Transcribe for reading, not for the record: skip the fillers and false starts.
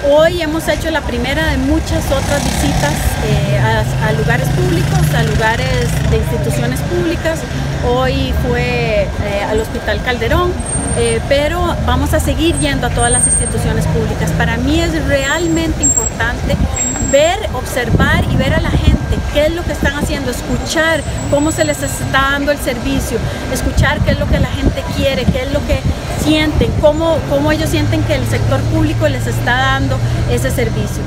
Hoy hemos hecho la primera de muchas otras visitas a lugares públicos, a lugares de instituciones públicas. Hoy fue al Hospital Calderón, pero vamos a seguir yendo a todas las instituciones públicas. Para mí es realmente importante ver, observar y ver a la gente qué es lo que están haciendo, escuchar cómo se les está dando el servicio, escuchar qué es lo que la gente quiere, qué es lo que sienten, cómo ellos sienten que el sector público les está dando ese servicio.